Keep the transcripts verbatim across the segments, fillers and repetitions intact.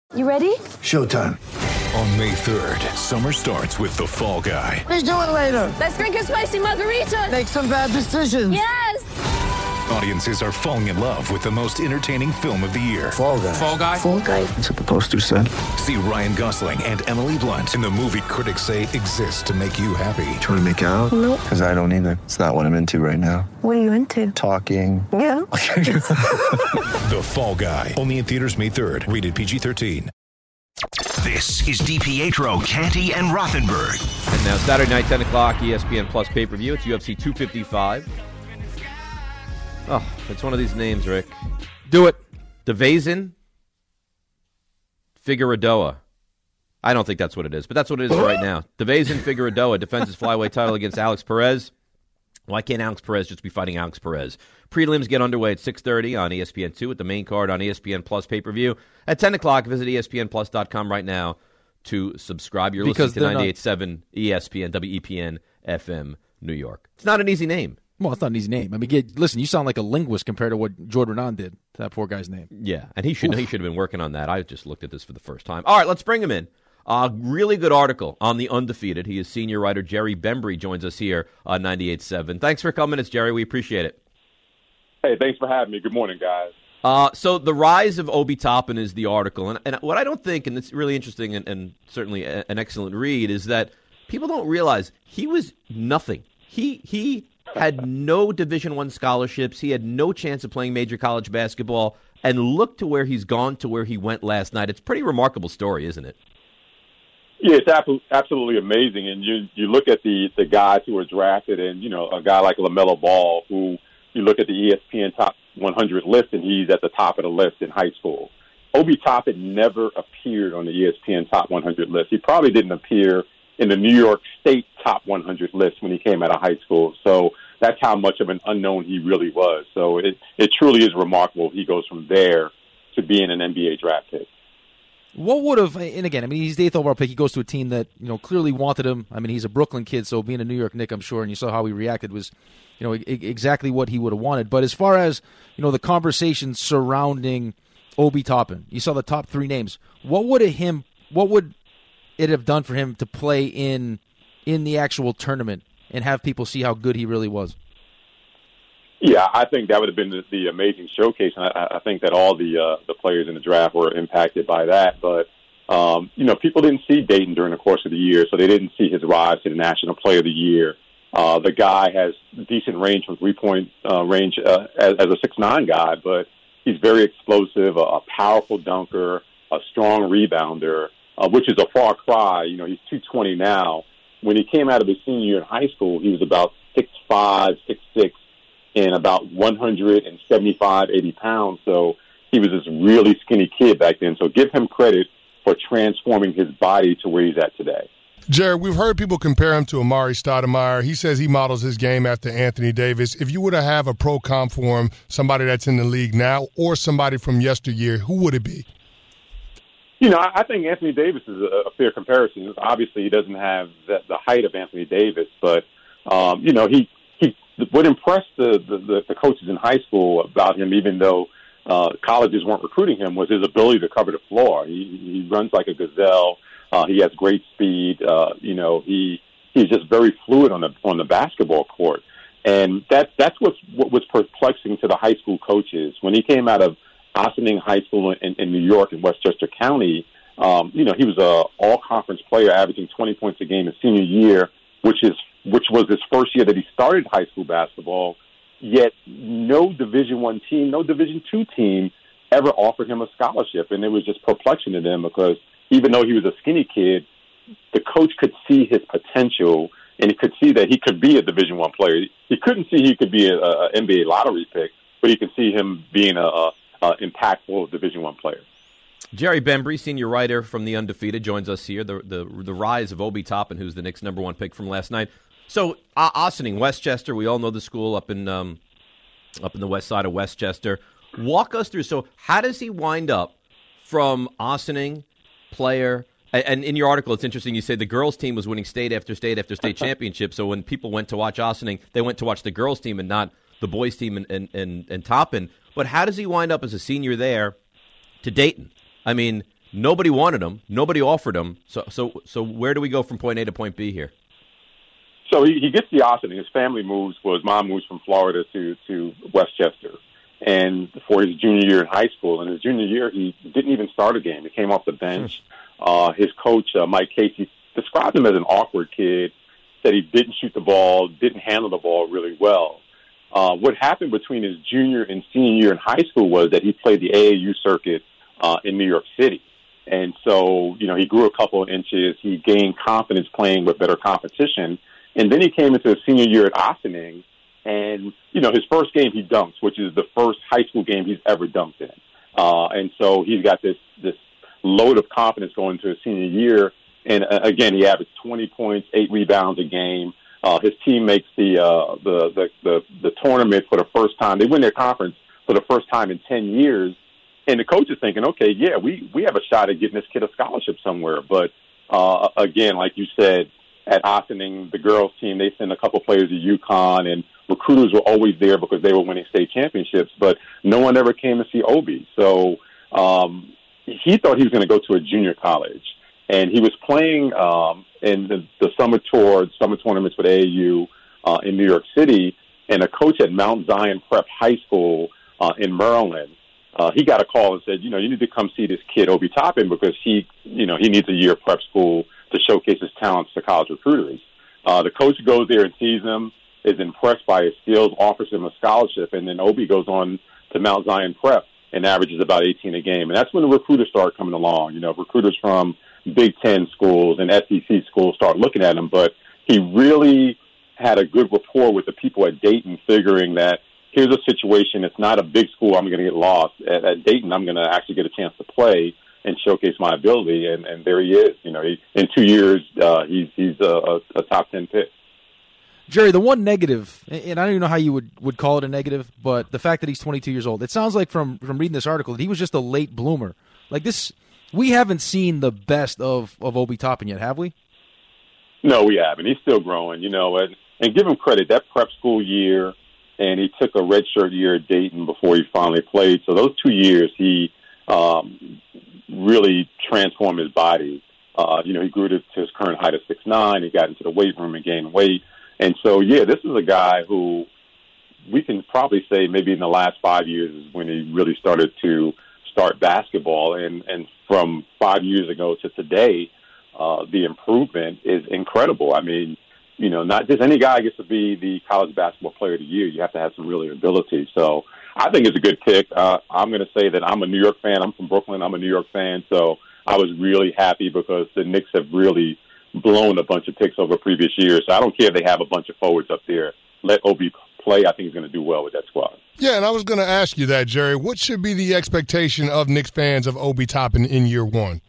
You ready? Showtime. On May third, summer starts with The Fall Guy. Let's do it later. Let's drink a spicy margarita. Make some bad decisions. Yes! Audiences are falling in love with the most entertaining film of the year. Fall Guy. Fall Guy? Fall Guy. That's what the poster said. See Ryan Gosling and Emily Blunt in the movie critics say exists to make you happy. Trying to make it out? Nope. Because I don't either. It's not what I'm into right now. What are you into? Talking. Yeah. The Fall Guy. Only in theaters May third. Rated P G thirteen. This is DiPietro, Canty, and Rothenberg. And now Saturday night, ten o'clock, E S P N Plus pay-per-view. It's U F C two fifty-five. Oh, it's one of these names, Rick. Do it. Devazin Figueroa. I don't think that's what it is, but that's what it is right now. Devazin Figueroa defends his flyweight title against Alex Perez. Why can't Alex Perez just be fighting Alex Perez? Prelims get underway at six thirty on E S P N two with the main card on E S P N Plus pay-per-view. At ten o'clock, visit E S P N plus dot com right now to subscribe. You're Because listening to they're not- ninety-eight point seven E S P N, W E P N F M, New York. It's not an easy name. Well, it's not an easy name. I mean, get, listen, you sound like a linguist compared to what Jordan Renan did to that poor guy's name. Yeah, and he should he should have been working on that. I just looked at this for the first time. All right, let's bring him in. A uh, really good article on the Undefeated. He is senior writer Jerry Bembry joins us here on ninety-eight point seven. Thanks for coming. It's Jerry. We appreciate it. Hey, thanks for having me. Good morning, guys. Uh, so the rise of Obi Toppin is the article. And, and what I don't think, and it's really interesting and, and certainly a, an excellent read, is that people don't realize he was nothing. He he had no Division One scholarships. He had no chance of playing major college basketball. And look to where he's gone to where he went last night. It's a pretty remarkable story, isn't it? Yeah, it's ab- absolutely amazing. And you you look at the, the guys who were drafted, and, you know, a guy like LaMelo Ball, who you look at the E S P N top one hundred list, and he's at the top of the list in high school. Obi Toppin never appeared on the E S P N top one hundred list. He probably didn't appear in the New York State top one hundred list when he came out of high school. So that's how much of an unknown he really was. So it, it truly is remarkable. He goes from there to being an N B A draft pick. What would have, and again, I mean, he's the eighth overall pick. He goes to a team that, you know, clearly wanted him. I mean, he's a Brooklyn kid, so being a New York Knick, I'm sure, and you saw how he reacted was, you know, I- exactly what he would have wanted. But as far as, you know, the conversation surrounding Obi Toppin, you saw the top three names. What would it him? What would it have done for him to play in in the actual tournament and have people see how good he really was? Yeah, I think that would have been the, the amazing showcase. And I, I think that all the uh, the players in the draft were impacted by that. But, um, you know, people didn't see Dayton during the course of the year, so they didn't see his rise to the National Player of the Year. Uh, the guy has decent range from three-point uh, range uh, as, as a six nine guy, but he's very explosive, a, a powerful dunker, a strong rebounder, uh, which is a far cry. You know, he's two twenty now. When he came out of his senior year in high school, he was about six five, six six, and about one seventy-five, eighty pounds. So he was this really skinny kid back then. So give him credit for transforming his body to where he's at today. Jared, we've heard people compare him to Amari Stoudemire. He says he models his game after Anthony Davis. If you were to have a pro comp for him, somebody that's in the league now or somebody from yesteryear, who would it be? You know, I think Anthony Davis is a fair comparison. Obviously, he doesn't have the, the height of Anthony Davis, but, um, you know, he, he what impressed the, the, the coaches in high school about him, even though uh, colleges weren't recruiting him, was his ability to cover the floor. He, he runs like a gazelle. Uh, he has great speed. Uh, you know, he he's just very fluid on the on the basketball court, and that's that's what's, what was perplexing to the high school coaches when he came out of Ossining High School in, in New York in Westchester County. Um, you know, he was a all-conference player, averaging twenty points a game his senior year, which is which was his first year that he started high school basketball. Yet, no Division One team, no Division Two team ever offered him a scholarship, and it was just perplexing to them because even though he was a skinny kid, the coach could see his potential, and he could see that he could be a Division One player. He couldn't see he could be an N B A lottery pick, but he could see him being a, a, a impactful Division One player. Jerry Bembry, senior writer from The Undefeated, joins us here. The the, the rise of Obi Toppin, who's the Knicks' number one pick from last night. So, uh, Ossining, Westchester, we all know the school up in um, up in the west side of Westchester. Walk us through. So, how does he wind up from Ossining, player, and, and in your article, it's interesting. You say the girls' team was winning state after state after state championship. So, when people went to watch Ossining, they went to watch the girls' team and not the boys' team and and, and, and Toppin. But how does he wind up as a senior there to Dayton? I mean, Nobody wanted him. Nobody offered him. So, so, so where do we go from point A to point B here? So he, he gets the Ossining. His family moves. Well, his mom moves from Florida to to Westchester, and for his junior year in high school. And his junior year, he didn't even start a game. He came off the bench. Uh, his coach, uh, Mike Casey, described him as an awkward kid. Said he didn't shoot the ball, didn't handle the ball really well. Uh, what happened between his junior and senior year in high school was that he played the A A U circuit uh, in New York City. And so, you know, he grew a couple of inches. He gained confidence playing with better competition. And then he came into his senior year at Ossining. And, you know, his first game he dunks, which is the first high school game he's ever dunked in. Uh, and so he's got this, this load of confidence going into his senior year. And, uh, again, he averaged twenty points, eight rebounds a game. Uh, his team makes the, uh, the, the, the, the tournament for the first time. They win their conference for the first time in ten years. And the coach is thinking, okay, yeah, we, we have a shot at getting this kid a scholarship somewhere. But, uh, again, like you said, at Ossining, the girls team, they sent a couple players to UConn, and recruiters were always there because they were winning state championships, but no one ever came to see Obi. So um, he thought he was going to go to a junior college. And he was playing um, in the, the summer tour, summer tournaments with A A U uh, in New York City, and a coach at Mount Zion Prep High School uh, in Maryland, uh, he got a call and said, you know, you need to come see this kid, Obi Toppin, because he, you know, he needs a year of prep school to showcase his talents to college recruiters. Uh, the coach goes there and sees him, is impressed by his skills, offers him a scholarship, and then Obi goes on to Mount Zion Prep and averages about eighteen a game. And that's when the recruiters start coming along. You know, recruiters from Big Ten schools and S E C schools start looking at him, but he really had a good rapport with the people at Dayton, figuring that here's a situation, it's not a big school, I'm going to get lost. At, at Dayton, I'm going to actually get a chance to play and showcase my ability, and, and there he is. You know, he, in two years, uh, he's he's a, a top ten pick. Jerry, the one negative, and I don't even know how you would, would call it a negative, but the fact that he's twenty-two years old, it sounds like from, from reading this article that he was just a late bloomer. Like this, we haven't seen the best of, of Obi Toppin yet, have we? No, we haven't. He's still growing, you know, and, and give him credit. That prep school year, and he took a redshirt year at Dayton before he finally played. So those two years, he um, really transformed his body. Uh, you know, he grew to, to his current height of six nine. He got into the weight room and gained weight. And so, yeah, this is a guy who we can probably say maybe in the last five years is when he really started to start basketball. And, and from five years ago to today, uh, the improvement is incredible. I mean, you know, not just any guy gets to be the college basketball player of the year. You have to have some really ability. So I think it's a good pick. Uh, I'm going to say that I'm a New York fan. I'm from Brooklyn. I'm a New York fan. So I was really happy because the Knicks have really blown a bunch of picks over previous years. So I don't care if they have a bunch of forwards up there. Let Obi play. I think he's going to do well with that squad. Yeah, and I was going to ask you that, Jerry. What should be the expectation of Knicks fans of Obi Toppin in year one?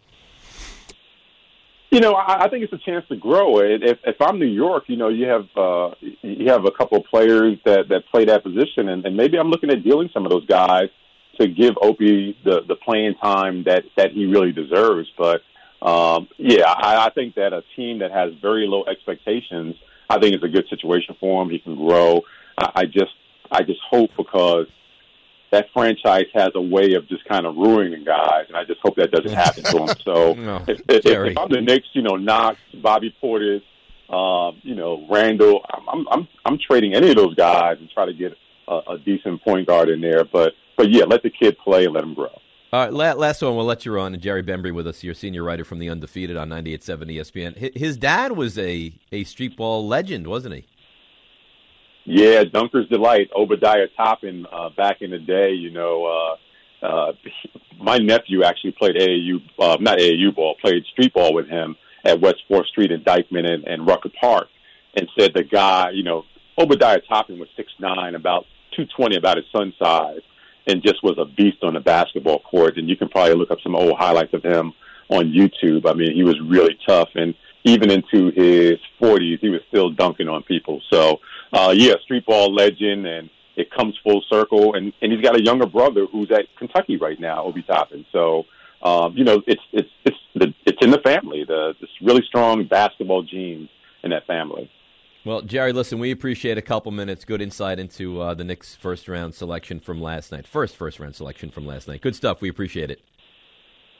You know, I, I think it's a chance to grow. If, if I'm New York, you know, you have uh, you have a couple of players that, that play that position, and, and maybe I'm looking at dealing some of those guys to give Obi the, the playing time that, that he really deserves. But, um, yeah, I, I think that a team that has very low expectations, I think it's a good situation for him. He can grow. I, I just I just hope because that franchise has a way of just kind of ruining guys, and I just hope that doesn't happen to him. So no, if, if, if I'm the Knicks, you know, Knox, Bobby Portis, um, you know, Randall, I'm, I'm I'm trading any of those guys and try to get a, a decent point guard in there. But but yeah, let the kid play and let him grow. All right, last one, we'll let you on. Jerry Bembry with us, your senior writer from The Undefeated on ninety-eight point seven E S P N. His dad was a, a street ball legend, wasn't he? Yeah, Dunker's Delight, Obadiah Toppin, uh, back in the day, you know, uh, uh, my nephew actually played A A U, uh, not A A U ball, played street ball with him at West fourth Street in Dyckman and, and Rucker Park, and said the guy, you know, Obadiah Toppin was six nine, about two twenty, about his son's size, and just was a beast on the basketball court. And you can probably look up some old highlights of him on YouTube. I mean, he was really tough, and even into his forties, he was still dunking on people. So, uh, yeah, street ball legend, and it comes full circle. And, and he's got a younger brother who's at Kentucky right now, Obi Toppin. So, um, you know, it's it's it's the, it's in the family. The this really strong basketball genes in that family. Well, Jerry, listen, we appreciate a couple minutes. Good insight into uh, the Knicks' first round selection from last night. First first round selection from last night. Good stuff. We appreciate it.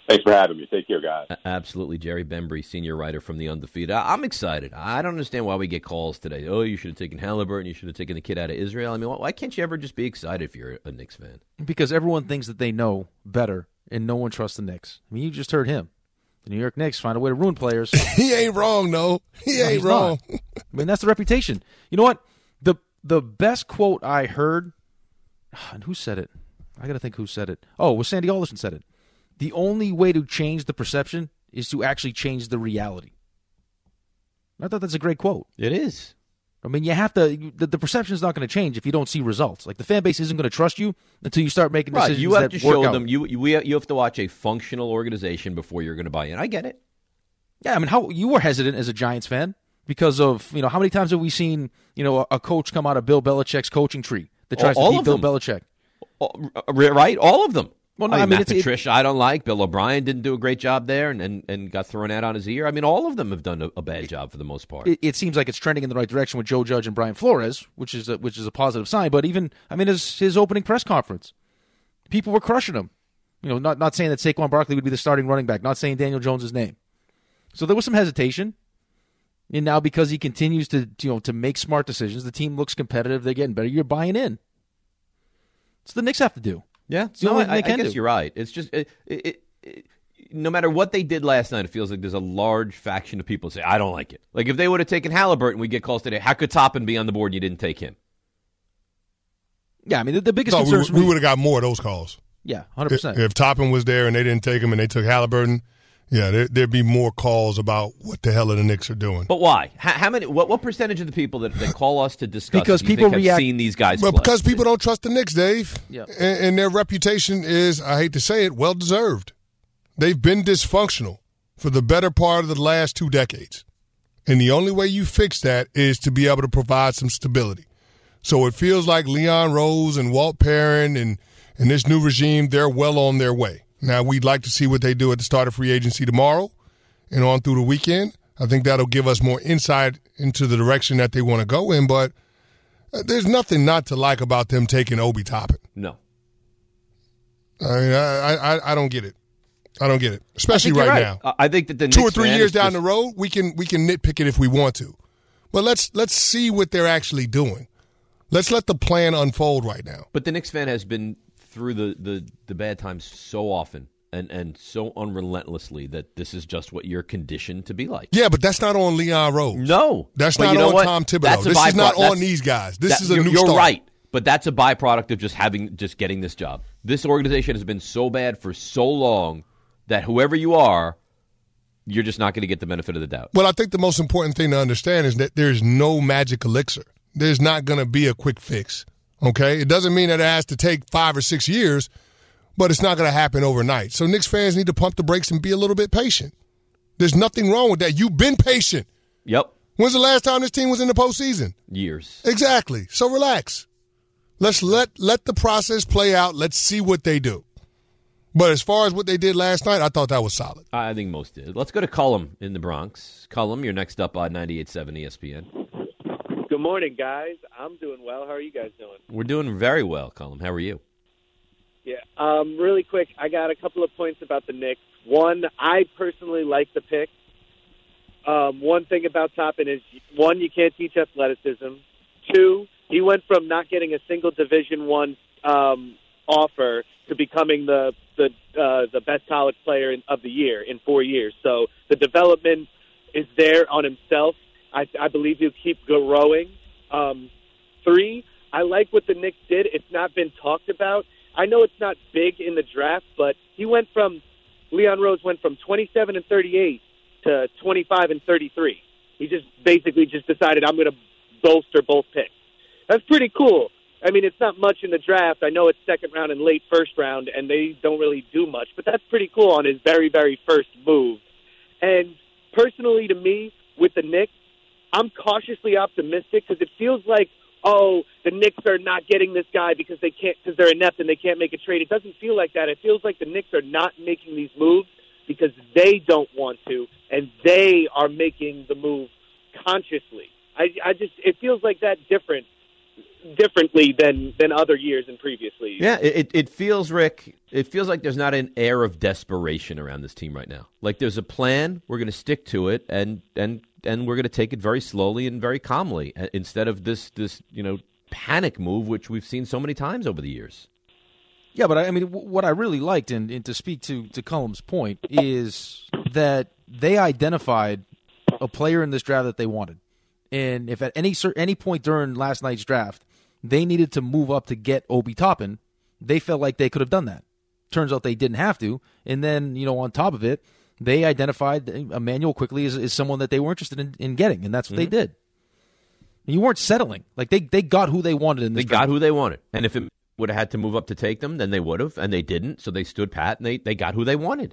Thanks for having me. Take care, guys. Absolutely. Jerry Bembry, senior writer from The Undefeated. I- I'm excited. I don't understand why we get calls today. Oh, you should have taken Halliburton. You should have taken the kid out of Israel. I mean, why can't you ever just be excited if you're a Knicks fan? Because everyone thinks that they know better, and no one trusts the Knicks. I mean, you just heard him. The New York Knicks find a way to ruin players. He ain't wrong, no. He No, ain't he's wrong. not. I mean, that's the reputation. You know what? The the best quote I heard, and who said it? I got to think who said it. Oh, it was Sandy Alderson said it. The only way to change the perception is to actually change the reality. I thought that's a great quote. It is. I mean, you have to. The, the perception is not going to change if you don't see results. Like the fan base isn't going to trust you until you start making Right. decisions You have that to show work out. them. You you we, you have to watch a functional organization before you're going to buy in. I get it. Yeah, I mean, how you were hesitant as a Giants fan because of you know how many times have we seen you know a, a coach come out of Bill Belichick's coaching tree that tries All to beat of Bill them. Belichick? All- Right. All of them. Well, no, I mean, I mean, Matt it's- it- Patricia, I don't like. Bill O'Brien didn't do a great job there and, and, and got thrown out on his ear. I mean, all of them have done a, a bad job for the most part. It, it seems like it's trending in the right direction with Joe Judge and Brian Flores, which is a, which is a positive sign. But even I mean, his his opening press conference, people were crushing him. You know, not not saying that Saquon Barkley would be the starting running back, not saying Daniel Jones' name. So there was some hesitation. And now because he continues to you know to make smart decisions, the team looks competitive. They're getting better. You're buying in. It's the Knicks have to do. Yeah, It's the no, only I, thing they I can guess do. you're right. It's just it, it, it, it, no matter what they did last night, it feels like there's a large faction of people who say, I don't like it. Like if they would have taken Halliburton, we get calls today, how could Toppin be on the board and you didn't take him? Yeah, I mean, the, the biggest So concern we, for we me- would have got more of those calls. Yeah, one hundred If, percent. if Toppin was there and they didn't take him and they took Halliburton, yeah, there, there'd be more calls about what the hell are the Knicks are doing. But why? How, how many? What, what percentage of the people that, that call us to discuss Because do you people think have react- seen these guys Well, play? because people don't trust the Knicks, Dave. Yeah. And, and their reputation is, I hate to say it, well-deserved. They've been dysfunctional for the better part of the last two decades. And the only way you fix that is to be able to provide some stability. So it feels like Leon Rose and Walt Perrin and, and this new regime, they're well on their way. Now, we'd like to see what they do at the start of free agency tomorrow and on through the weekend. I think that'll give us more insight into the direction that they want to go in. But uh, there's nothing not to like about them taking Obi Toppin. No. I mean, I, I I don't get it. I don't get it, especially I think right you're right. now. I think that the Two or Knicks three fan years is down just- the road, we can we can nitpick it if we want to, but let's let's see what they're actually doing. Let's let the plan unfold right now. But the Knicks fan has been through the, the, the bad times so often and, and so unrelentlessly that this is just what you're conditioned to be like. Yeah, but that's not on Leon Rose. No. That's But not you know on what? Tom Thibodeau. That's a This is not byproduct. on That's- these guys. This that- is a you're, new You're start. right, but that's a byproduct of just having just getting this job. This organization has been so bad for so long that whoever you are, you're just not going to get the benefit of the doubt. Well, I think the most important thing to understand is that there's no magic elixir. There's not going to be a quick fix. Okay? It doesn't mean that it has to take five or six years, but it's not going to happen overnight. So Knicks fans need to pump the brakes and be a little bit patient. There's nothing wrong with that. You've been patient. Yep. When's the last time this team was in the postseason? Years. Exactly. So relax. Let's let let the process play out. Let's see what they do. But as far as what they did last night, I thought that was solid. I think most did. Let's go to Cullum in the Bronx. Cullum, you're next up on ninety-eight point seven E S P N. Good morning, guys. I'm doing well. How are you guys doing? We're doing very well, Cullum. How are you? Yeah. Um, really quick, I got a couple of points about the Knicks. One, I personally like the pick. Um, one thing about Toppin is, one, you can't teach athleticism. Two, he went from not getting a single Division One um, offer to becoming the the uh, the best college player in, of the year in four years. So the development is there on himself. I, I believe he'll keep growing. Um, three, I like what the Knicks did. It's not been talked about. I know it's not big in the draft, but he went from Leon Rose went from twenty-seven and thirty-eight to twenty-five and thirty-three. He just basically just decided I'm going to bolster both picks. That's pretty cool. I mean, it's not much in the draft. I know it's second round and late first round, and they don't really do much, but that's pretty cool on his very, very first move. And personally, to me, with the Knicks, I'm cautiously optimistic because it feels like, oh, the Knicks are not getting this guy because they can't, because they're inept and they can't make a trade. It doesn't feel like that. It feels like the Knicks are not making these moves because they don't want to, and they are making the move consciously. I, I just, it feels like that different differently than than other years in previous leagues. Yeah, it it feels, Rick, it feels like there's not an air of desperation around this team right now. Like there's a plan, we're going to stick to it, and and and we're going to take it very slowly and very calmly instead of this this you know panic move which we've seen so many times over the years. Yeah, but I, I mean, what I really liked, and, and to speak to to Cullum's point, is that they identified a player in this draft that they wanted. And if at any any point during last night's draft they needed to move up to get Obi Toppin, they felt like they could have done that. Turns out they didn't have to. And then, you know, on top of it, they identified Emmanuel Quickley as, as someone that they were interested in, in getting, and that's what mm-hmm. they did. And you weren't settling. Like, they, they got who they wanted in this They draft. got who they wanted. And if it would have had to move up to take them, then they would have, and they didn't, so they stood pat, and they, they got who they wanted.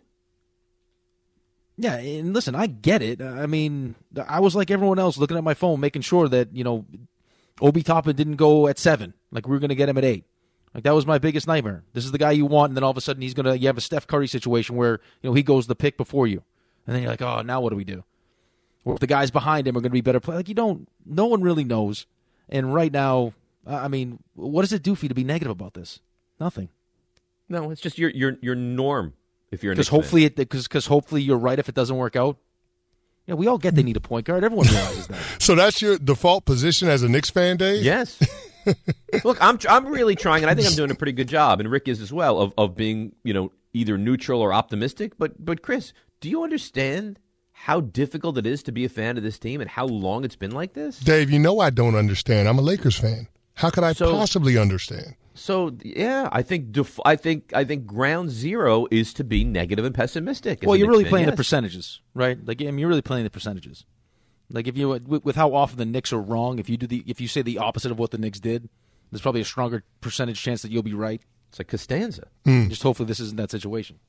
Yeah, and listen, I get it. I mean, I was like everyone else looking at my phone, making sure that, you know, Obi Toppin didn't go at seven. Like, we were going to get him at eight. Like, that was my biggest nightmare. This is the guy you want, and then all of a sudden he's going to, you have a Steph Curry situation where, you know, he goes the pick before you. And then you're like, oh, now what do we do? Or if the guys behind him are going to be better play. Like, you don't, no one really knows. And right now, I mean, what does it do for you to be negative about this? Nothing. No, it's just your your your norm. If you're because hopefully it because because hopefully you're right if it doesn't work out. Yeah, we all get they need a point guard. Everyone realizes that. So that's your default position as a Knicks fan, Dave? Yes. Look, I'm I'm really trying, and I think I'm doing a pretty good job, and Rick is as well, of of being, you know, either neutral or optimistic. But but Chris, do you understand how difficult it is to be a fan of this team and how long it's been like this? Dave, you know I don't understand. I'm a Lakers fan. How could I so, possibly understand? So yeah, I think def- I think I think ground zero is to be negative and pessimistic. Well, you're really fan, playing yes. the percentages, right? Like, I mean, you're really playing the percentages. Like, if you with, with how often the Knicks are wrong, if you do the if you say the opposite of what the Knicks did, there's probably a stronger percentage chance that you'll be right. It's like Costanza. Mm. Just hopefully this isn't that situation.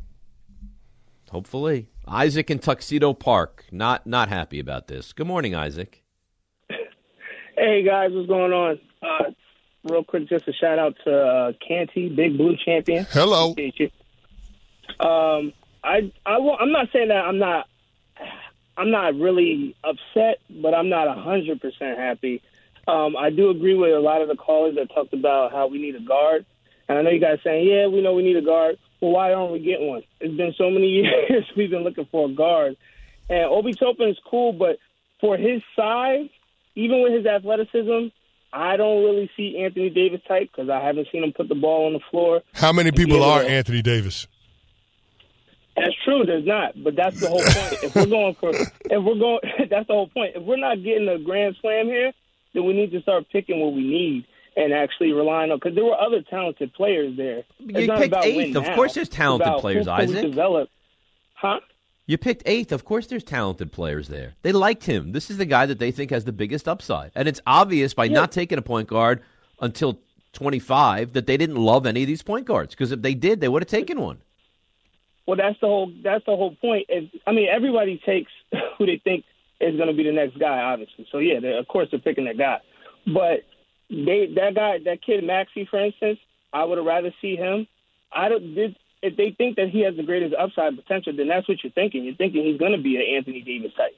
Hopefully, Isaac in Tuxedo Park not not happy about this. Good morning, Isaac. Hey guys, what's going on? Uh, Real quick, just a shout out to uh, Canty, Big Blue Champion. Hello. Appreciate you. Um, I, I, I'm not saying that I'm not, I'm not really upset, but I'm not a hundred percent happy. Um, I do agree with a lot of the callers that talked about how we need a guard, and I know you guys saying, yeah, we know we need a guard. Well, why aren't we getting one? It's been so many years we've been looking for a guard, and Obi Toppin is cool, but for his size, even with his athleticism, I don't really see Anthony Davis type because I haven't seen him put the ball on the floor. How many people are Anthony Davis? That's true. There's not, but that's the whole point. If we're going for, if we're going, that's the whole point. If we're not getting a grand slam here, then we need to start picking what we need and actually relying on. Because there were other talented players there. You it's not picked about eighth. Of now. course, there's talented it's about players, who can we Isaac. Develop. Huh? You picked eighth. Of course there's talented players there. They liked him. This is the guy that they think has the biggest upside. And it's obvious by yeah. not taking a point guard until twenty-five that they didn't love any of these point guards. Because if they did, they would have taken one. Well, that's the whole that's the whole point. If, I mean, everybody takes who they think is going to be the next guy, obviously. So, yeah, of course they're picking that guy. But they that guy, that kid Maxey, for instance, I would have rather see him. I don't did. If they think that he has the greatest upside potential, then that's what you're thinking. You're thinking he's going to be an Anthony Davis type.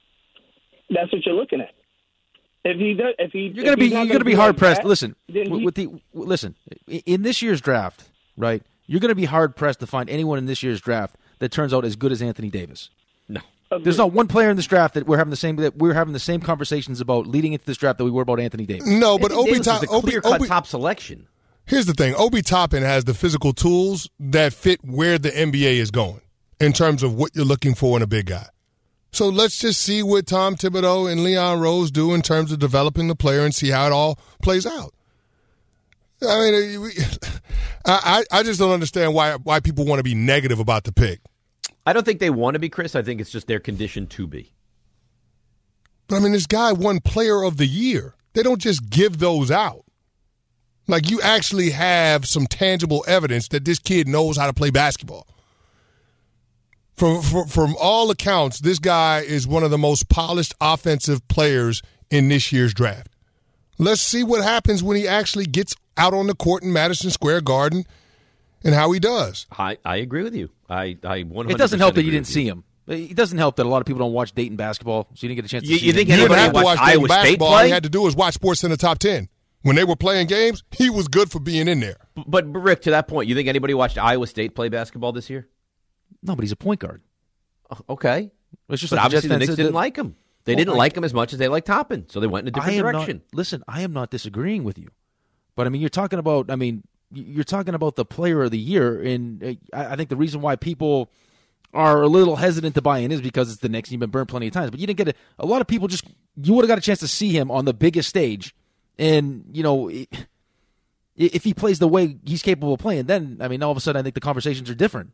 That's what you're looking at. If he does, if he you're going to be you're going to be hard pressed. That, listen, with, he, with the listen in this year's draft, right? You're going to be hard pressed to find anyone in this year's draft that turns out as good as Anthony Davis. No, agreed. There's not one player in this draft that we're having the same that we're having the same conversations about leading into this draft that we were about Anthony Davis. No, but Anthony Obi Davis was the Obi, clear-cut Obi, top selection. Here's the thing. Obi Toppin has the physical tools that fit where the N B A is going in terms of what you're looking for in a big guy. So let's just see what Tom Thibodeau and Leon Rose do in terms of developing the player and see how it all plays out. I mean, we, I, I just don't understand why why people want to be negative about the pick. I don't think they want to be, Chris. I think it's just their condition to be. But, I mean, this guy won Player of the Year. They don't just give those out. Like, you actually have some tangible evidence that this kid knows how to play basketball. From, from, from all accounts, this guy is one of the most polished offensive players in this year's draft. Let's see what happens when he actually gets out on the court in Madison Square Garden and how he does. I, I agree with you. I, I one hundred percent It doesn't help that you agree didn't with see you. him. It doesn't help that a lot of people don't watch Dayton basketball, so you didn't get a chance to You- see you him. think You didn't anybody have to watched watch Iowa Dayton State basketball. All play? you had to do was watch Sports in the Top ten. When they were playing games, he was good for being in there. But, but Rick, to that point, you think anybody watched Iowa State play basketball this year? No, but he's a point guard. Okay. It's just but like obviously the Knicks didn't that, like him. They well, didn't I, like him as much as they liked Toppin, so they went in a different I am direction. Not, listen, I am not disagreeing with you. But, I mean, you're talking about, I mean, you're talking about the player of the year, and I think the reason why people are a little hesitant to buy in is because it's the Knicks. You've been burned plenty of times, but you didn't get a, a lot of people just, you would have got a chance to see him on the biggest stage, and, you know, if he plays the way he's capable of playing, then, I mean, all of a sudden I think the conversations are different.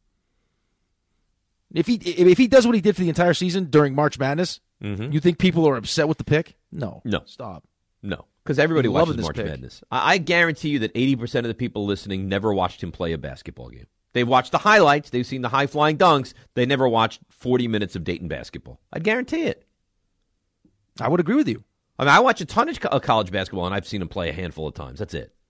If he if he does what he did for the entire season during March Madness, mm-hmm. you think people are upset with the pick? No. No. Stop. No. Because everybody I'm watches March pick. Madness. I, I guarantee you that eighty percent of the people listening never watched him play a basketball game. They've watched the highlights. They've seen the high-flying dunks. They never watched forty minutes of Dayton basketball. I'd guarantee it. I would agree with you. I mean, I watch a ton of co- college basketball, and I've seen him play a handful of times. That's it.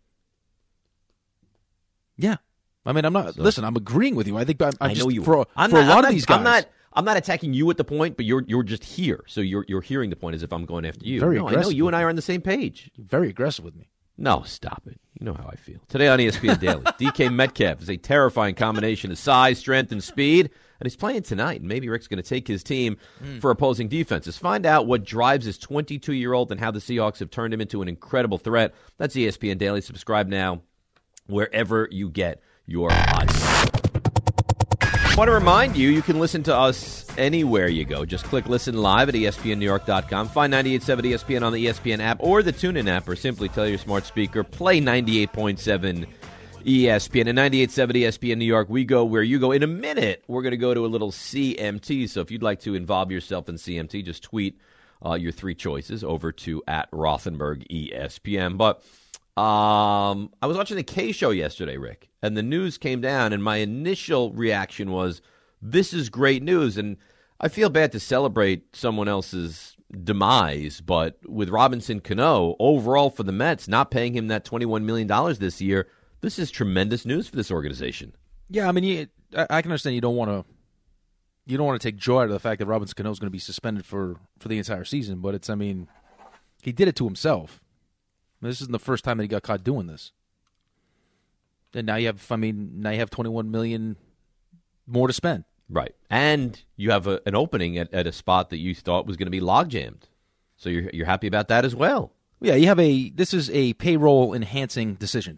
Yeah. I mean, I'm not. So, listen, I'm agreeing with you. I think I'm, I'm I just know you for, I'm for not, a lot I'm of not, these guys. I'm not. I'm not attacking you at the point, but you're you're just here, so you're you're hearing the point as if I'm going after you. Very no, aggressive. I know you and I are on the same page. You're very aggressive with me. No, stop it. You know how I feel. Today on E S P N Daily, D K Metcalf is a terrifying combination of size, strength, and speed, and he's playing tonight. And maybe Rick's going to take his team mm. for opposing defenses. Find out what drives his twenty-two-year-old and how the Seahawks have turned him into an incredible threat. That's E S P N Daily. Subscribe now wherever you get your podcasts. I want to remind you, you can listen to us anywhere you go. Just click Listen Live at E S P N New York dot com. Find ninety-eight point seven E S P N on the E S P N app or the TuneIn app, or simply tell your smart speaker, play ninety-eight point seven E S P N. And ninety-eight point seven E S P N New York, we go where you go. In a minute, we're going to go to a little C M T. So if you'd like to involve yourself in C M T, just tweet uh, your three choices over to at Rothenberg E S P N. But um, I was watching the K Show yesterday, Rick, and the news came down, and my initial reaction was, this is great news. And I feel bad to celebrate someone else's demise, but with Robinson Cano, overall for the Mets, not paying him that twenty-one million dollars this year, this is tremendous news for this organization. Yeah, I mean, you, I, I can understand you don't want to you don't want to take joy out of the fact that Robinson Cano is going to be suspended for, for the entire season, but it's, I mean, he did it to himself. I mean, this isn't the first time that he got caught doing this. And now you have, I mean, now you have twenty-one million dollars more to spend. Right. And you have a, an opening at, at a spot that you thought was going to be log jammed. So you're you're happy about that as well. Yeah, you have a this is a payroll enhancing decision.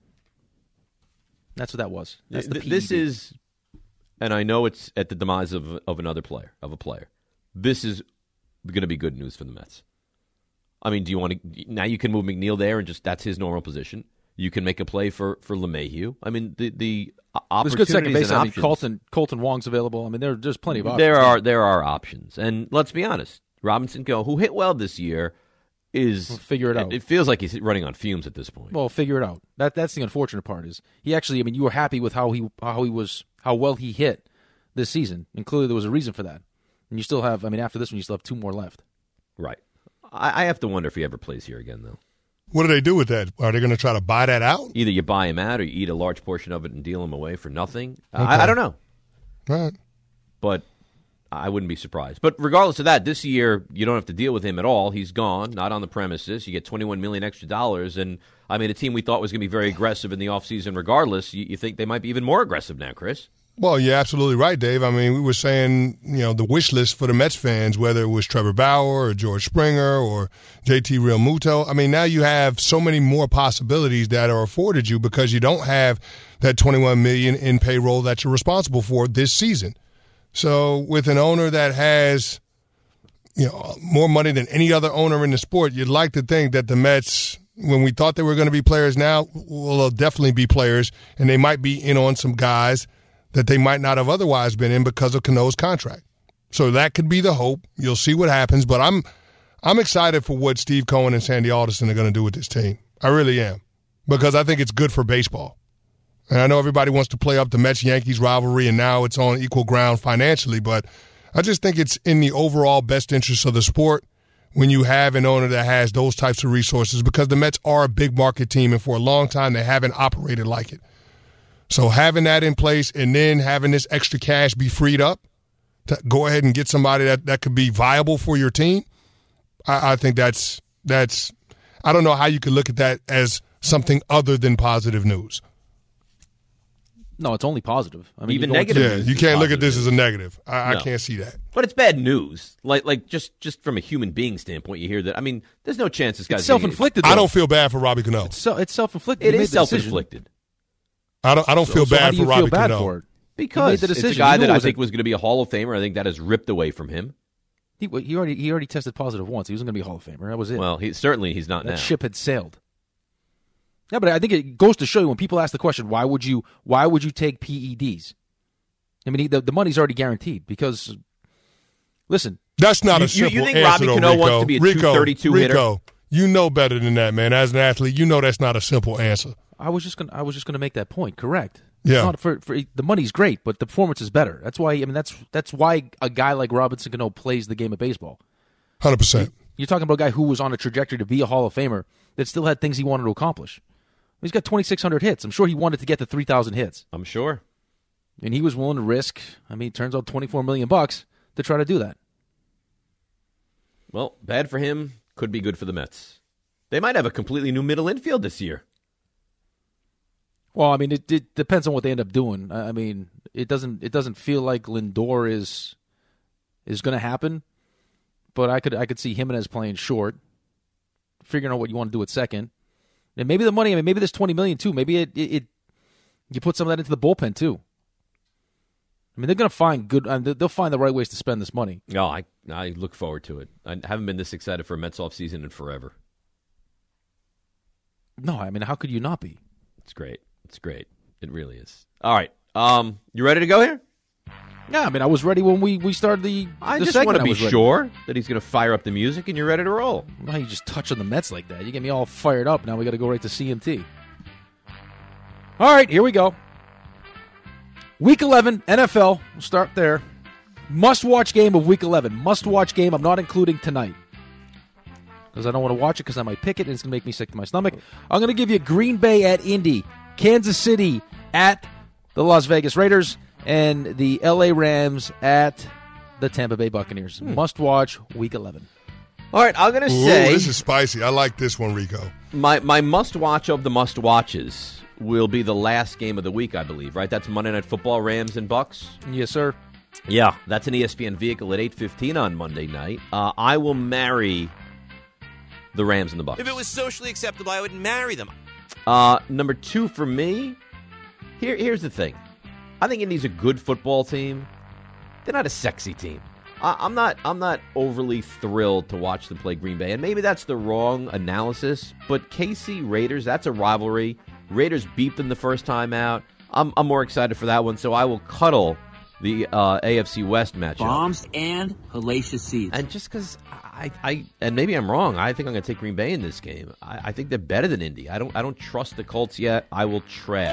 That's what that was. That's the P E D. This is, and I know it's at the demise of of another player, of a player. This is going to be good news for the Mets. I mean, do you want to now you can move McNeil there and just that's his normal position. You can make a play for for LeMahieu. I mean, the the opportunities. There's good second base. And I mean, Colton Colton Wong's available. I mean, there, there's plenty of options. There are there are options, and let's be honest, Robinson Cano, who hit well this year, is we'll figure it out. It, it feels like he's running on fumes at this point. Well, figure it out. That that's the unfortunate part. Is he actually? I mean, you were happy with how he how he was how well he hit this season, and clearly there was a reason for that. And you still have. I mean, after this one, you still have two more left. Right. I, I have to wonder if he ever plays here again, though. What do they do with that? Are they going to try to buy that out? Either you buy him out or you eat a large portion of it and deal him away for nothing. Okay. I, I don't know. All right. But I wouldn't be surprised. But regardless of that, this year you don't have to deal with him at all. He's gone, not on the premises. You get twenty-one million dollars extra dollars. And, I mean, a team we thought was going to be very aggressive in the offseason regardless, you, you think they might be even more aggressive now, Chris? Well, you're absolutely right, Dave. I mean, we were saying, you know, the wish list for the Mets fans, whether it was Trevor Bauer or George Springer or J T Realmuto. I mean, now you have so many more possibilities that are afforded you because you don't have that twenty-one million dollars in payroll that you're responsible for this season. So with an owner that has, you know, more money than any other owner in the sport, you'd like to think that the Mets, when we thought they were going to be players now, will definitely be players, and they might be in on some guys that they might not have otherwise been in because of Cano's contract. So that could be the hope. You'll see what happens. But I'm I'm excited for what Steve Cohen and Sandy Alderson are going to do with this team. I really am. Because I think it's good for baseball. And I know everybody wants to play up the Mets-Yankees rivalry, and now it's on equal ground financially. But I just think it's in the overall best interest of the sport when you have an owner that has those types of resources, because the Mets are a big market team, and for a long time they haven't operated like it. So having that in place and then having this extra cash be freed up to go ahead and get somebody that, that could be viable for your team, I, I think that's that's I don't know how you could look at that as something other than positive news. No, it's only positive. I mean, Even you go negative Yeah, news you is can't look at positive this as a negative. I, No. I can't see that. But it's bad news. Like, like just, just from a human being standpoint, you hear that. I mean, there's no chance this guy's It's self-inflicted. I though. don't feel bad for Robbie Cano. It's, so, it's self-inflicted. It He made is the decision. self-inflicted I don't. I don't So- feel so how bad do for you Robbie feel bad Cano. for it? because made the it's a decision. guy He knew that it I was a- think was going to be a Hall of Famer. I think that is ripped away from him. He, he already he already tested positive once. He wasn't going to be a Hall of Famer. That was it. Well, he certainly he's not that now. ship had sailed. Yeah, but I think it goes to show you when people ask the question, why would you why would you take P E Ds? I mean, he, the, the money's already guaranteed because, listen. That's not You- a you- you simple think answer, Robbie though, Cano Rico. wants to be a Rico, two thirty-two hitter? Rico, you know better than that, man. As an athlete, you know that's not a simple answer. I was just gonna I was just gonna make that point. Correct. Yeah. It's not for, for the money's great, but the performance is better. That's why I mean that's that's why a guy like Robinson Cano plays the game of baseball. Hundred percent. You're talking about a guy who was on a trajectory to be a Hall of Famer that still had things he wanted to accomplish. He's got twenty-six hundred hits. I'm sure he wanted to get to three thousand hits. I'm sure. And he was willing to risk, I mean, it turns out twenty-four million bucks to try to do that. Well, bad for him. Could be good for the Mets. They might have a completely new middle infield this year. Well, I mean, it, it depends on what they end up doing. I I mean, it doesn't it doesn't feel like Lindor is is going to happen, but I could I could see Jimenez playing short, figuring out what you want to do at second, and maybe the money. I mean, maybe there's twenty million too. Maybe it, it, it you put some of that into the bullpen too. I mean, they're going to find good. I mean, they'll find the right ways to spend this money. Oh, I I look forward to it. I haven't been this excited for a Mets offseason in forever. No, I mean, how could you not be? It's great. It's great. It really is. All right. Um, you ready to go here? Yeah, I mean, I was ready when we, we started the. I the just segment. want to be I was ready. sure that he's going to fire up the music and you're ready to roll. Why you just touch on the Mets like that? You get me all fired up. Now we got to go right to C M T. All right, here we go. Week eleven, N F L. We'll start there. Must-watch game of Week eleven. Must-watch game. I'm not including tonight because I don't want to watch it because I might pick it and it's going to make me sick to my stomach. I'm going to give you Green Bay at Indy, Kansas City at the Las Vegas Raiders, and the L A Rams at the Tampa Bay Buccaneers. Hmm. Must-watch Week eleven. All right, I'm going to Ooh, say this is spicy. I like this one, Rico. my my must-watch of the must-watches will be the last game of the week, I believe, right? That's Monday Night Football, Rams and Bucks. Yes, sir. Yeah, that's an E S P N vehicle at eight fifteen on Monday night. Uh, I will marry the Rams and the Bucks. If it was socially acceptable, I would marry them. Uh, number two for me, here, here's the thing. I think Indy's a good football team. They're not a sexy team. I, I'm not I'm not overly thrilled to watch them play Green Bay, and maybe that's the wrong analysis, but K C Raiders, that's a rivalry. Raiders beat them the first time out. I'm, I'm more excited for that one, so I will cuddle the uh, A F C West matchup. Bombs and hellacious seeds. And just because I, I, and maybe I'm wrong, I think I'm going to take Green Bay in this game. I, I think they're better than Indy. I don't, I don't trust the Colts yet. I will trash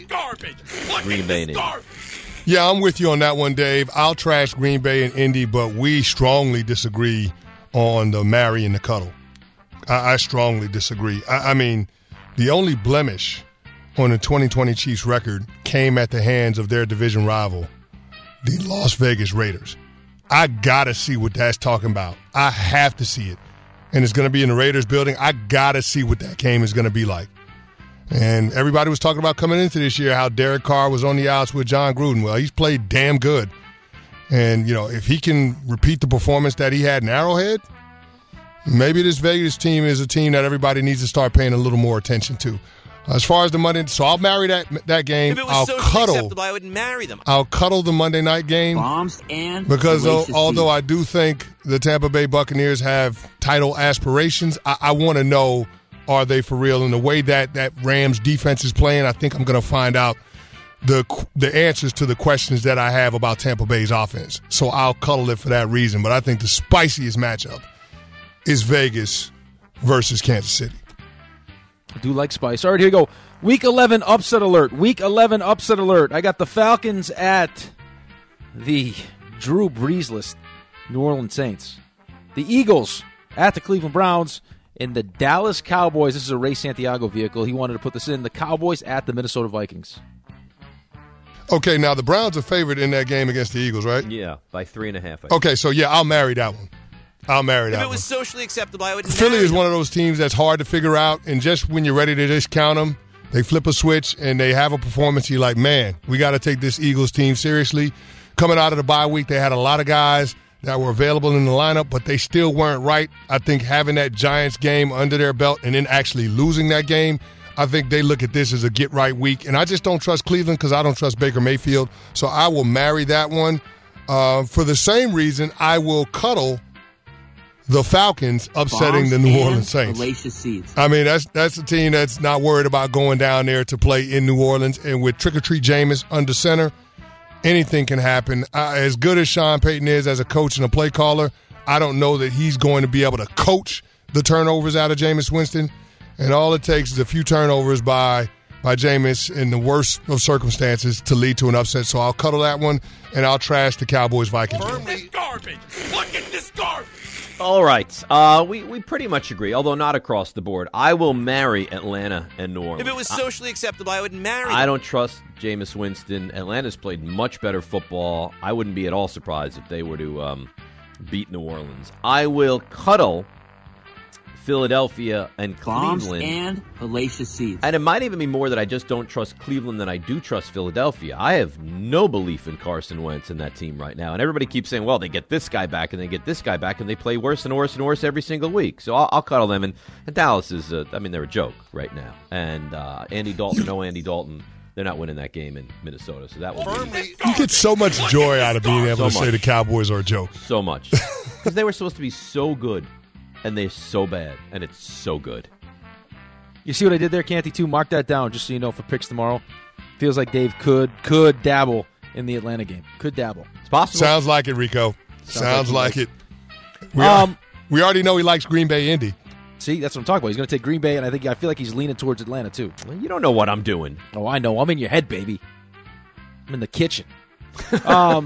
Green Bay and Indy. Yeah, I'm with you on that one, Dave. I'll trash Green Bay and Indy, but we strongly disagree on the marry and the cuddle. I, I strongly disagree. I, I mean, the only blemish on the twenty twenty Chiefs record came at the hands of their division rival, the Las Vegas Raiders. I got to see what that's talking about. I have to see it. And it's going to be in the Raiders building. I got to see what that game is going to be like. And everybody was talking about coming into this year how Derek Carr was on the outs with John Gruden. Well, he's played damn good. And, you know, if he can repeat the performance that he had in Arrowhead, maybe this Vegas team is a team that everybody needs to start paying a little more attention to. As far as the Monday, so I'll marry that that game. If it was I'll socially cuddle. acceptable, I would marry them. I'll cuddle the Monday night game. Bombs and Because though, hellacious although seeds. I do think the Tampa Bay Buccaneers have title aspirations, I, I want to know, are they for real? And the way that that Rams defense is playing, I think I'm going to find out the the answers to the questions that I have about Tampa Bay's offense. So I'll cuddle it for that reason. But I think the spiciest matchup is Vegas versus Kansas City. I do like spice. All right, here we go. Week eleven upset alert. Week eleven upset alert. I got the Falcons at the Drew Breesless New Orleans Saints. The Eagles at the Cleveland Browns. And the Dallas Cowboys. This is a Ray Santiago vehicle. He wanted to put this in. The Cowboys at the Minnesota Vikings. Okay, now the Browns are favored in that game against the Eagles, right? Yeah, by three and a half. I think. Okay, so yeah, I'll marry that one. I'll marry If that it was one. socially acceptable, I would Philly marry is them. one of those teams that's hard to figure out, and just when you're ready to discount them, they flip a switch and they have a performance. You're like, man, we got to take this Eagles team seriously. Coming out of the bye week, they had a lot of guys that were available in the lineup, but they still weren't right. I think having that Giants game under their belt and then actually losing that game, I think they look at this as a get-right week. And I just don't trust Cleveland because I don't trust Baker Mayfield. So I will marry that one. Uh, for the same reason, I will cuddle the Falcons upsetting Bombs the New and Orleans Saints. Hellacious Seeds. I mean, that's that's a team that's not worried about going down there to play in New Orleans. And with Trick-or-Treat Jameis under center, anything can happen. Uh, as good as Sean Payton is as a coach and a play caller, I don't know that he's going to be able to coach the turnovers out of Jameis Winston. And all it takes is a few turnovers by by Jameis in the worst of circumstances to lead to an upset. So I'll cuddle that one, and I'll trash the Cowboys-Vikings. This garbage. Look at this garbage. All right. Uh, we, we pretty much agree, although not across the board. I will marry Atlanta and New Orleans. If it was socially acceptable, I would marry them. I don't trust Jameis Winston. Atlanta's played much better football. I wouldn't be at all surprised if they were to um, beat New Orleans. I will cuddle Philadelphia and Bombs Cleveland. and Hellacious Seeds. And it might even be more that I just don't trust Cleveland than I do trust Philadelphia. I have no belief in Carson Wentz and that team right now. And everybody keeps saying, well, they get this guy back and they get this guy back, and they play worse and worse and worse every single week. So I'll, I'll cuddle them. And, and Dallas is, a, I mean, they're a joke right now. And uh, Andy Dalton, no Andy Dalton, they're not winning that game in Minnesota. So that will be You get so much joy out of being able So to say much. the Cowboys are a joke. so much. Because they were supposed to be so good, and they're so bad, and it's so good. You see what I did there, Canty, too? Mark that down just so you know for picks tomorrow. Feels like Dave could could dabble in the Atlanta game. Could dabble. It's possible. Sounds like it, Rico. Sounds Sounds, like like, he it. We, Um, are, we already know he likes Green Bay Indy. See, that's what I'm talking about. He's going to take Green Bay, and I think I feel like he's leaning towards Atlanta, too. You don't know what I'm doing. Oh, I know. I'm in your head, baby. I'm in the kitchen. um,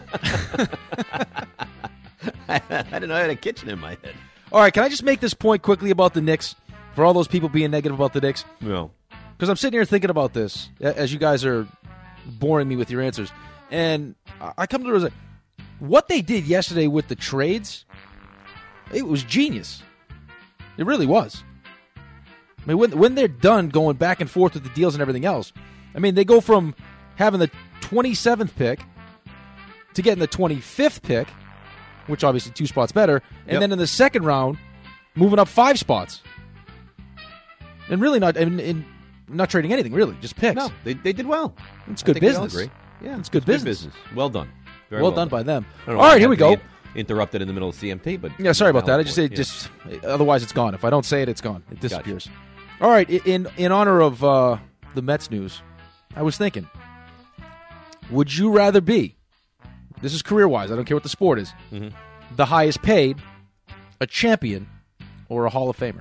I didn't know I had a kitchen in my head. all right, can I just make this point quickly about the Knicks? For all those people being negative about the Knicks? No. Because I'm sitting here thinking about this as you guys are boring me with your answers. And I come to realize what they did yesterday with the trades, it was genius. It really was. I mean, when, when they're done going back and forth with the deals and everything else, I mean, they go from having the twenty-seventh pick to getting the twenty-fifth pick, which obviously two spots better, and Yep. then in the second round, moving up five spots. And really not, and, and not trading anything, really, just picks. No, they, they did well. It's I good think we all business. agree. Yeah, It's good business. Well done. Very Well done by them. I don't know All why right, I here had we to go. get Interrupted in the middle of C M T, but Yeah, sorry about that. I valid just say point, just otherwise it's gone. If I don't say it, it's gone. It disappears. All right, i- in in honor of uh, the Mets news, I was thinking, would you rather be? This is career wise. I don't care what the sport is. Mhm. The highest paid, a champion, or a Hall of Famer.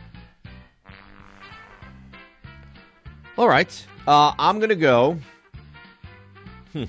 All right. Uh, I'm going to go hmm.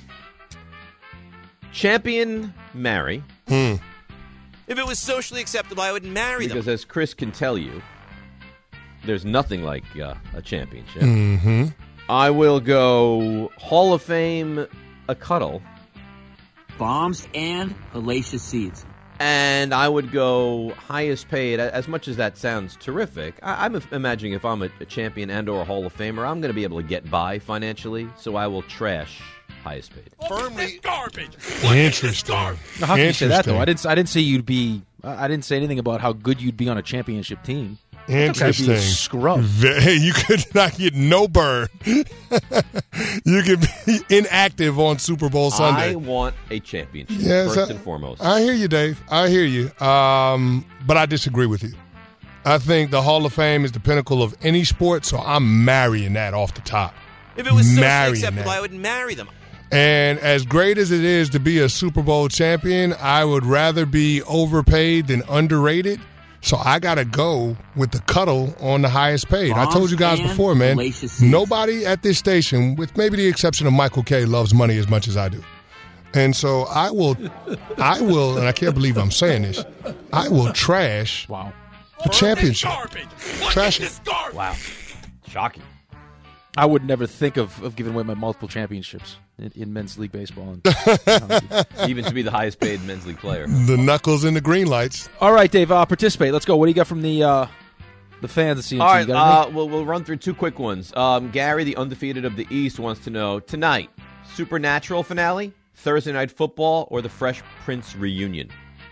champion marry. Hmm. If it was socially acceptable, I would marry them. Because as Chris can tell you, there's nothing like uh, a championship. Mm-hmm. I will go Hall of Fame, a cuddle. Bombs and Hellacious Seeds. And I would go highest paid. As much as that sounds terrific, I- I'm imagining if I'm a, a champion and or a Hall of Famer, I'm going to be able to get by financially, so I will trash highest paid. Firmly garbage. Interesting. Now, how can you say that though? Interesting. I didn't. I didn't say you'd be. I didn't say anything about how good you'd be on a championship team. Interesting. Be a scrub. Ve- You could not get no burn. You could be inactive on Super Bowl Sunday. I want a championship, Yes, first I- and foremost. I hear you, Dave. I hear you. Um, but I disagree with you. I think the Hall of Fame is the pinnacle of any sport, so I'm marrying that off the top. If it was socially Marrying acceptable, that. I would marry them. And as great as it is to be a Super Bowl champion, I would rather be overpaid than underrated. So I got to go with the cuddle on the highest paid. I told you guys Bombs before, and man, Hellacious Seeds. nobody at this station, with maybe the exception of Michael Kay, loves money as much as I do. And so I will, I will, and I can't believe I'm saying this, I will trash Wow. the championship. Garbage. Look Trash at it. this garbage. Wow. Shocking. I would never think of, of giving away my multiple championships in, in men's league baseball. And, even to be the highest paid men's league player. The knuckles and the green lights. All right, Dave, uh, participate. Let's go. What do you got from the uh, the fans at C M T? All right, You got uh, we'll, we'll run through two quick ones. Um, Gary, the undefeated of the East, wants to know, tonight, Supernatural finale, Thursday Night Football, or the Fresh Prince reunion?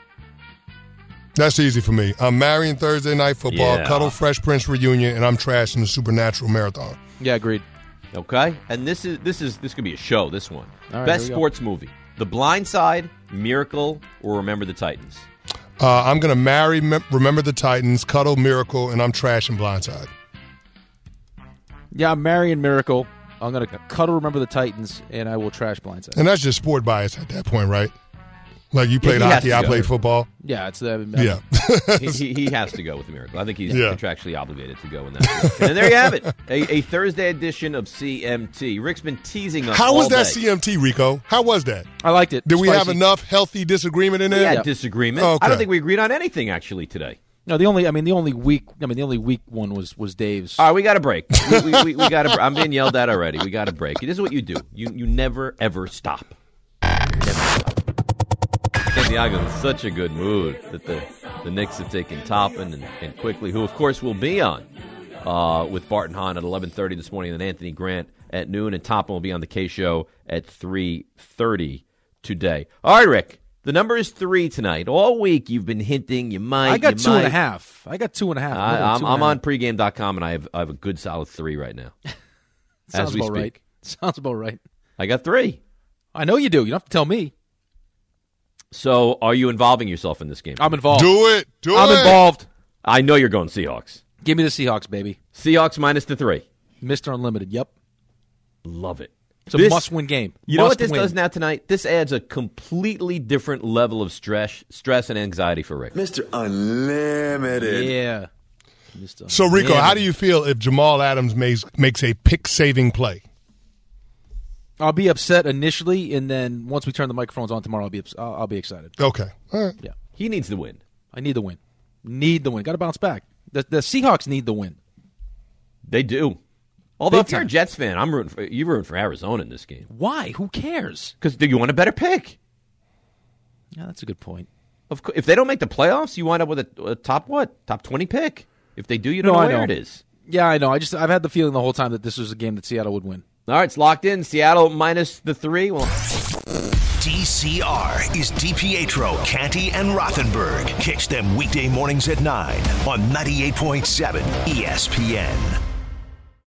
That's easy for me. I'm marrying Thursday Night Football, Yeah. Cuddle Fresh Prince reunion, and I'm trashing the Supernatural marathon. Yeah, agreed. Okay, and this is this is this could be a show. This one, All right, best here we go. sports movie: The Blind Side, Miracle, or Remember the Titans. Uh, I'm going to marry Me- Remember the Titans, Cuddle Miracle, and I'm trashing Blindside. Yeah, I'm marrying Miracle. I'm going to cuddle Remember the Titans, and I will trash Blindside. And that's just sport bias at that point, right? Like you played he has hockey, to I go. played football. Yeah, it's the Yeah. he, he, he has to go with Miracle. I think he's Yeah. contractually obligated to go in that direction. And there you have it, a, a Thursday edition of C M T. Rick's been teasing us. How all was that day. C M T, Rico? How was that? I liked it. Did we have Spicy. enough healthy disagreement in We there? had disagreement. Okay. I don't think we agreed on anything actually today. No, the only I mean the only weak I mean the only weak one was was Dave's. All right, we got a break. We, we, we, we got a, I'm being yelled at already. We got a break. This is what you do. You you never ever stop. Never stop. Santiago in such a good mood that the the Knicks have taken Toppin and, and Quickly, who of course will be on uh, with Barton Hahn at eleven thirty this morning, and then Anthony Grant at noon, and Toppin will be on the K Show at three thirty today. All right, Rick. The number is three tonight. All week you've been hinting you might. I got you two might. and a half. I got two and a half. I, More than I'm, two I'm and a on half. pregame dot com, and I have, I have a good solid three right now. Sounds as we about speak. right. Sounds about right. I got three. I know you do. You don't have to tell me. So are you involving yourself in this game? I'm involved. Do it. Do I'm it. involved. I know you're going Seahawks. Give me the Seahawks, baby. Seahawks minus the three. Mister Unlimited. Yep. Love it. It's a This- must-win game. You know what Must this win. does now tonight? This adds a completely different level of stress, stress and anxiety for Rick. Mister Unlimited. Yeah. Mister So, Rico, Unlimited. how do you feel if Jamal Adams makes, makes a pick-saving play? I'll be upset initially, and then once we turn the microphones on tomorrow, I'll be ups- I'll, I'll be excited. Okay. All right. Yeah. He needs the win. I need the win. Need the win. Got to bounce back. The, the Seahawks need the win. They do. Although Big if you're a time. Jets fan, I'm rooting for you. Rooting for Arizona in this game Why? Who cares? because do you want a better pick? Yeah, that's a good point. Of course, if they don't make the playoffs, you wind up with a, a top what? Top twenty pick. If they do, you don't No, know I where know. it is. Yeah, I know. I just I've had the feeling the whole time that this was a game that Seattle would win. All right, it's locked in. Seattle minus the three. Well, D C R is DiPietro, Canty, and Rothenberg. Catch them weekday mornings at nine on ninety-eight point seven E S P N.